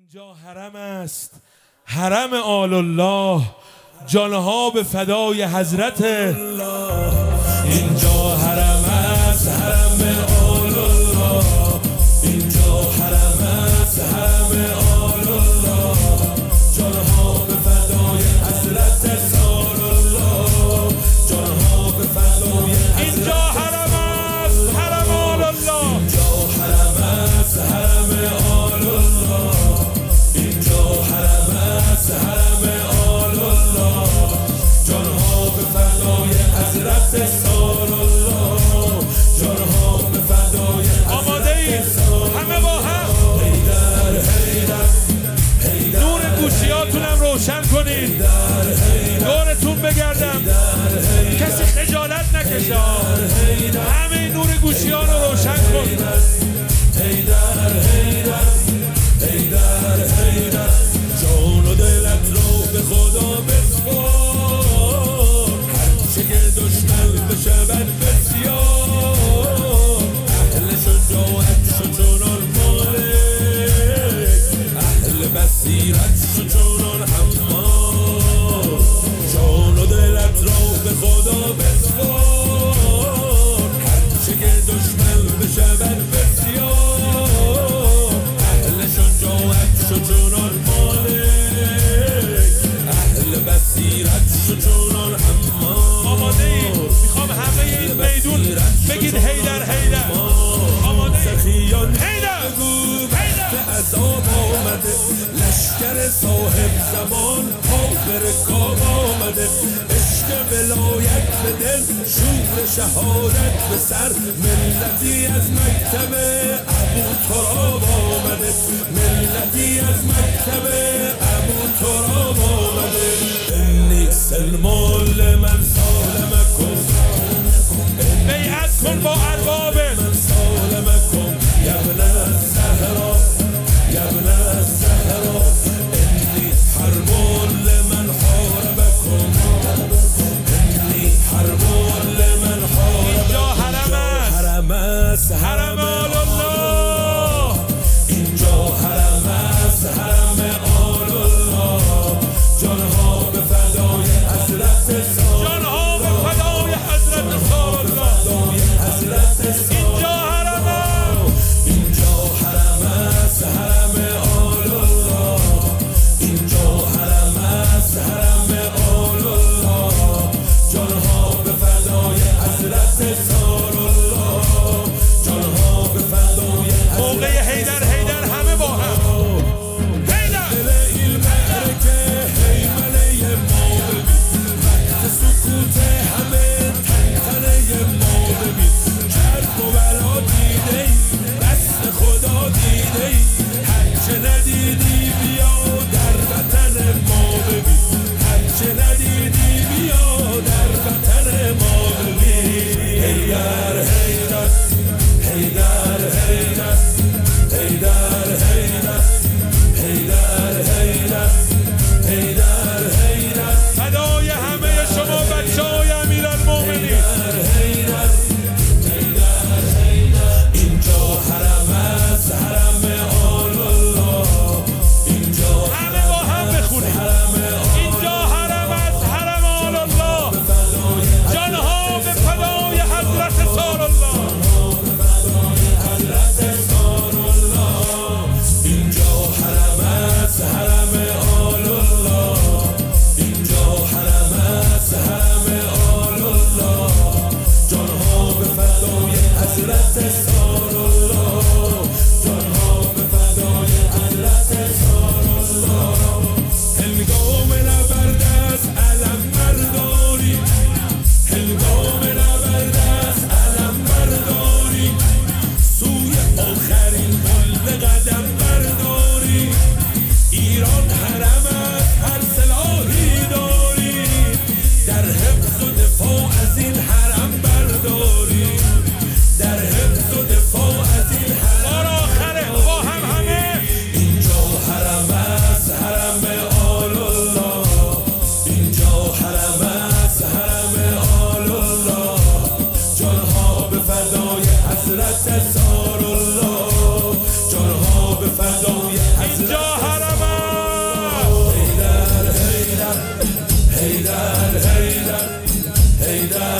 اینجا حرم است، حرم آل الله، جانها به فدای حضرت الله. اینجا حرم است، حرم آل الله، اینجا حرم است، حرم آل الله، جانها به فدای حضرت رسول الله، جانها به فدای اینجا حرم است، حرم آل الله، اینجا حرم است، حرم آل الله، اینجا حرم است، حرم آل الله، جانها به فدای حضرت رسول الله، جانها به فدای آماده اید همه با هم نور گوشیاتونم روشن کنید، دورتون بگردم کسی خجالت نکشه، همه نور گوشیان رو روشن کن. جان و دلت رو به خدا بسپار، هرچه که دشمن بشود بسیار، اهل شجاعت شو چنان مالک، اهل بصیرت شو چنان حمار، جان و دلت رو به خدا بسپار، هرچه که دشمن بشود بسیار، اهل شجاعت شو چنان مالک، اهل بصیرت شو چنان حمار. آماده اید؟ میخوام همه این میدون بگید حیدر حیدر. آماده اید؟ حیدر عذاب آمده، لشکر صاحب زمان ها به رکاب آمده، عشق ولایت به دل، شور شهادت به سر، ملتی از مکتب ابو تراب آمده، ملتی از مکتب ابو تراب آمده. انی سلمان لمن سالمکم، بیعت کن با ارباب من سالمکم، یبن الزهرا یبن الزهرا، انی حرب لمن حاربکم، انی حرب لمن حاربکم. اینجا حرم است، حرم آل الله، اینجا حرم است، حرم آل الله، جانها به فدای حضرت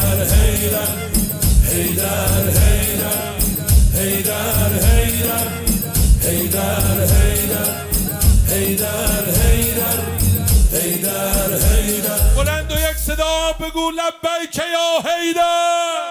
حیدر حیدر حیدر حیدر حیدر حیدر حیدر حیدر حیدر حیدر حیدر. بلند و یک صدا بگو لبیک یا حیدر.